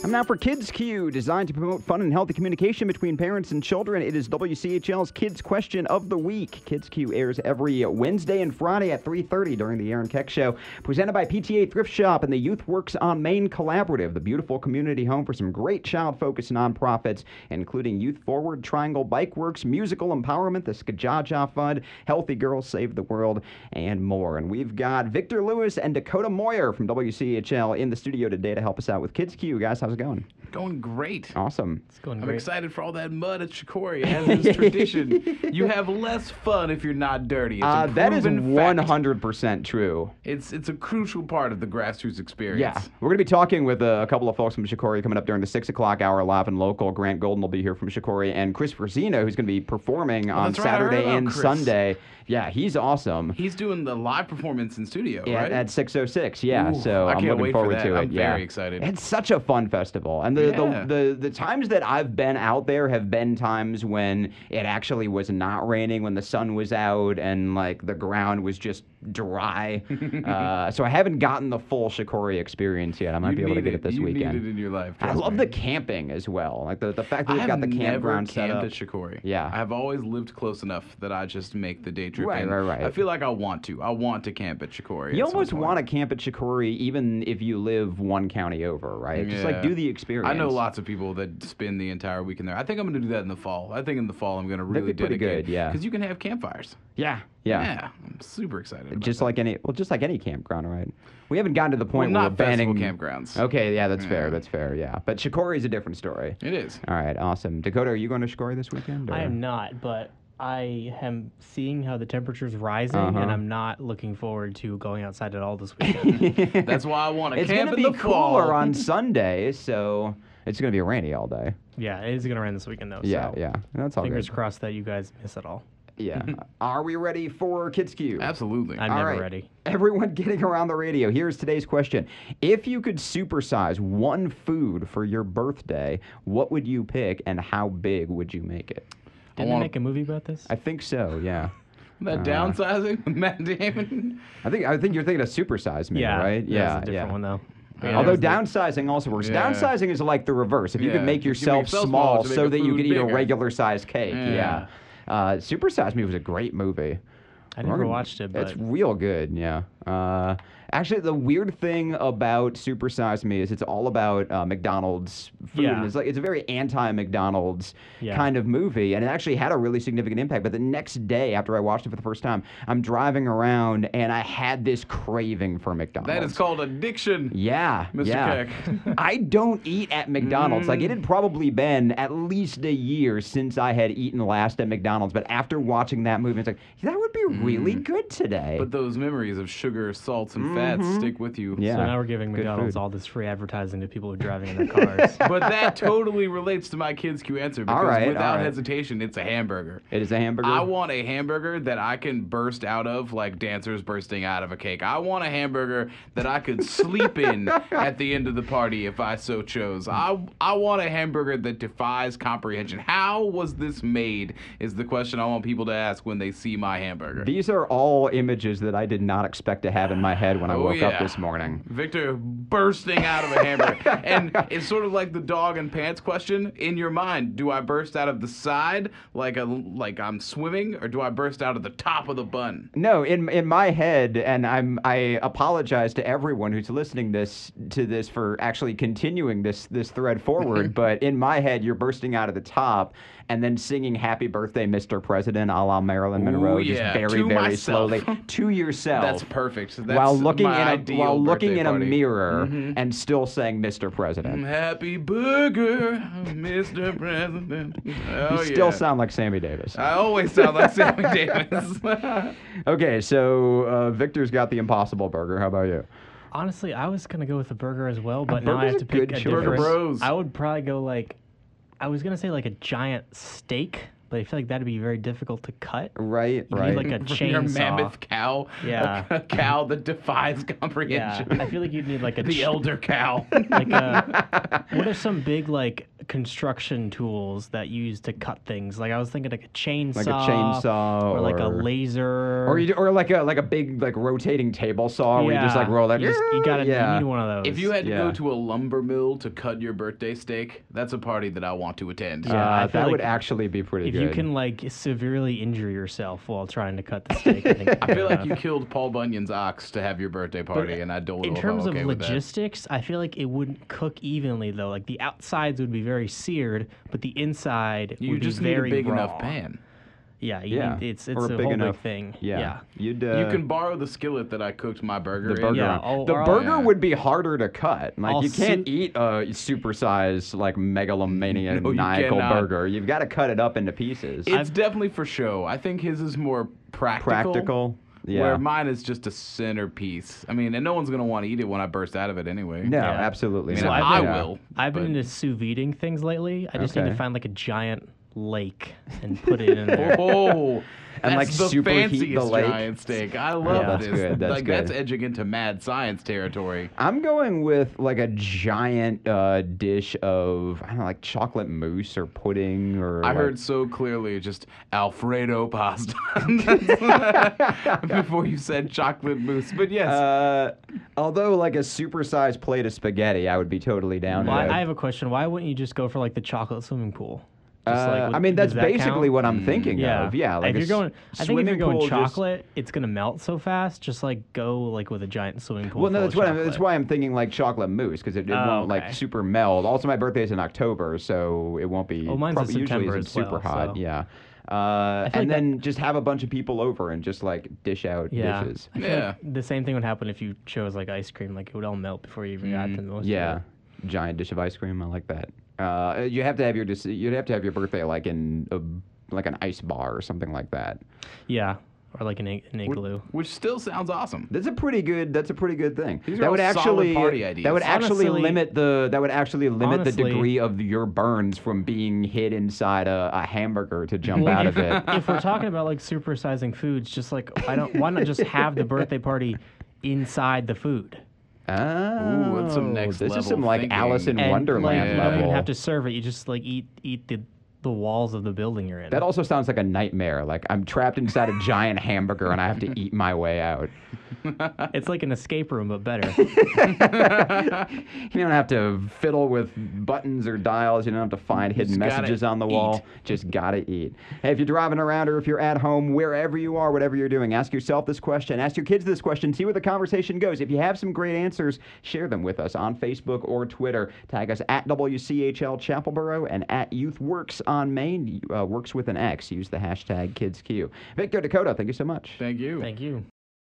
Time now for Kids Q, designed to promote fun and healthy communication between parents and children. It is WCHL's Kids Question of the Week. Kids Q airs every Wednesday and Friday at 3:30 during the Aaron Keck Show. Presented by PTA Thrift Shop and the Youth Works on Main Collaborative, the beautiful community home for some great child-focused nonprofits, including Youth Forward, Triangle Bike Works, Musical Empowerment, the Skajaja Fund, Healthy Girls Save the World, and more. And we've got Victor Lewis and Dakota Moyer from WCHL in the studio today to help us out with Kids Q. Guys, how's it going? Going great. Awesome. It's going I'm great. excited for all that mud at Shikori. As is tradition, you have less fun if you're not dirty. It's a That is proven fact. 100% true. It's a crucial part of the grassroots experience. Yeah. We're going to be talking with a couple of folks from Shikori coming up during the 6 o'clock hour live and local. Grant Golden will be here from Shikori, and Chris Frazino, who's going to be performing on that's right, I heard Saturday about and Chris. Sunday. Yeah, he's awesome. He's doing the live performance in studio, Yeah, right? at 6:06. Yeah, Ooh, so I I'm can't looking wait for forward that. to it. I'm yeah. very excited. It's such a fun festival, and the times that I've been out there have been times when it actually was not raining, when the sun was out, and like the ground was just dry. So I haven't gotten the full Shikori experience yet. I might be able to get it this weekend. You need it in your life. I trust love me. the camping as well. Like the fact that we've got the campground set up. I have never camped at Shikori. Yeah. I've always lived close enough that I just make the day trip. Right, in. right. I feel like I want to. I want to camp at Shikori. You at some almost point. want to camp at Shikori even if you live one county over, right? Just like Yeah. do the experience. I know lots of people that spend the entire weekend there. I think I'm going to do that in the fall. I think in the fall I'm going to really That'd be pretty dedicate. good, yeah. Because you can have campfires. Yeah. I'm super excited. About Just that. like any campground, right? We haven't gotten to the point Well, where not we're banning festival campgrounds. Okay, yeah, that's fair. That's fair. Yeah, but Shikori is a different story. It is. All right, awesome. Dakota, are you going to Shikori this weekend? Or? I am not, but I am seeing how the temperature's rising, Uh-huh. and I'm not looking forward to going outside at all this weekend. That's why I want to It's camp going to in be the fall. cooler on Sunday, so it's going to be rainy all day. Yeah, it is going to rain this weekend, though. Yeah, so yeah. That's all fingers good. crossed that you guys miss it all. Yeah. Are we ready for Kids Q? Absolutely. I'm All never right. ready. Everyone getting around the radio, here's today's question. If you could supersize one food for your birthday, what would you pick and how big would you make it? Didn't they make a movie about this? I think so, yeah. That downsizing, Matt Damon. I think you're thinking of supersize me, yeah, right? That's a different one, though. Yeah. Although that was downsizing also works. Yeah. Downsizing is like the reverse. If you could Yeah. make You can make yourself yourself small small to make so a that you food could eat a bigger. regular sized cake. Yeah. Super Size Me was a great movie. I never watched it, but It's real good, yeah. Actually, the weird thing about Super Size Me is it's all about McDonald's food. Yeah. And it's a very anti-McDonald's Yeah. kind of movie, and it actually had a really significant impact. But the next day, after I watched it for the first time, I'm driving around, and I had this craving for McDonald's. That is called addiction. Yeah, Mr. yeah. Keck. I don't eat at McDonald's. Like, it had probably been at least a year since I had eaten last at McDonald's. But after watching that movie, it's like, that would be really good today. But those memories of sugar, salts, and fats stick with you. Yeah. So now we're giving Good McDonald's food. all this free advertising to people who are driving in their cars. But that totally relates to my Kids Q answer because All right, without all right. hesitation, it's a hamburger. It is a hamburger. I want a hamburger that I can burst out of like dancers bursting out of a cake. I want a hamburger that I could sleep in at the end of the party if I so chose. I want a hamburger that defies comprehension. How was this made is the question I want people to ask when they see my hamburger. These are all images that I did not expect to have in my head when I woke up yeah. this morning. Victor bursting out of a hamburger. And it's sort of like the dog and pants question in your mind. Do I burst out of the side like I'm swimming, or do I burst out of the top of the bun? No, in my head, and I apologize to everyone who's listening to this for actually continuing this thread forward, but in my head, you're bursting out of the top and then singing "Happy Birthday, Mr. President" a la Marilyn Monroe, Ooh, just yeah. very, To very myself. slowly to yourself. That's perfect. That's while looking my in ideal birthday a party. mirror and still saying "Mr. President." Happy burger, Mr. President. Oh, You still yeah. sound like Sammy Davis. I always sound like Sammy Davis. Okay, so Victor's got the Impossible Burger. How about you? Honestly, I was going to go with a burger as well, but now I burger's have a to pick good a choice. different. Burger Bros. I would probably go I was going to say like a giant steak, but I feel like that'd be very difficult to cut. Right, You right. need like a From your chainsaw. mammoth cow. Yeah. A cow that defies Yeah, comprehension. I feel like you'd need like a The elder cow. like a, what are some big like construction tools that you use to cut things? Like I was thinking like a chainsaw, Like a chainsaw or like a laser, or like a big like rotating table saw where you just like roll that. You yeah. need one of those. If you had to Yeah. go to a lumber mill to cut your birthday steak, that's a party that I want to attend. Yeah, I feel that would like actually be pretty if good. you can like severely injure yourself while trying to cut the steak, I think I feel like you killed Paul Bunyan's ox to have your birthday party, and I don't know in if terms I'm okay of with that. logistics, I feel like it wouldn't cook evenly though. Like the outsides would be very seared, but the inside You would just be need a very big raw. enough pan. Yeah, Yeah, it's or a big whole enough- big thing. Yeah, you'd. You can borrow the skillet that I cooked my burger the in. burger. Yeah, on. or The I'll- burger Yeah. would be harder to cut. Like I'll you can't su- eat a supersized like megalomaniacal No, you cannot. burger. You've got to cut it up into pieces. It's definitely for show. I think his is more practical. Practical. Yeah. Where mine is just a centerpiece. I mean, and no one's gonna want to eat it when I burst out of it anyway. No, Yeah. absolutely I mean, not. I Yeah. will. I've been but- into sous videing things lately. I just need Okay. to find like a giant lake and put it in there. Oh, And, like, that's the super heat fanciest the lake. giant steak. I love that's this. good, that's like that's good. edging into mad science territory. I'm going with like a giant dish of I don't know, like chocolate mousse or pudding or. I like- heard so clearly just Alfredo pasta before you said chocolate mousse. But yes, Although like a supersized plate of spaghetti, I would be totally down Well, with. I have a question. Why wouldn't you just go for like the chocolate swimming pool? Just, I mean, that's does that basically count? what I'm thinking Yeah. of. Yeah, like if you're going, I think if you're going pool just- chocolate, it's gonna melt so fast. Just like go like with a giant swimming pool. Well, no, full that's of what chocolate. that's why I'm thinking like chocolate mousse because it Oh, won't like okay. super meld. Also, my birthday's in October, so it won't be. Oh, mine's in probably usually September isn't as well, super hot. so- Yeah. feel And like then just have a bunch of people over and just like dish out Yeah. dishes. I feel Yeah. like the same thing would happen if you chose like ice cream. Like it would all melt before you even got to most. Yeah, Of it. giant dish of ice cream. I like that. You have to have you'd have to have your birthday like in like an ice bar or something like that. Yeah. Or like an igloo. which still sounds awesome. That's a pretty good thing. These are that all would solid actually party ideas. that would actually Honestly- limit the the honestly- degree of your burns from being hid inside a hamburger to jump out of it. If we're talking about like supersizing foods, just like why not just have the birthday party inside the food? Oh, that's some next this is level some like thinking. Alice in And, Wonderland like, you don't level. even have to serve it. You just like eat the walls of the building you're in. That also sounds like a nightmare. Like I'm trapped inside a giant hamburger and I have to eat my way out. It's like an escape room, but better. You don't have to fiddle with buttons or dials. You don't have to find hidden just gotta messages on the wall. eat. Just gotta eat. Hey, if you're driving around or if you're at home, wherever you are, whatever you're doing, ask yourself this question. Ask your kids this question. See where the conversation goes. If you have some great answers, share them with us on Facebook or Twitter. Tag us at WCHL Chapelboro and at YouthWorks on Maine. Works with an X. Use the hashtag KidsQ. Victor Dakota, thank you so much. Thank you. Thank you.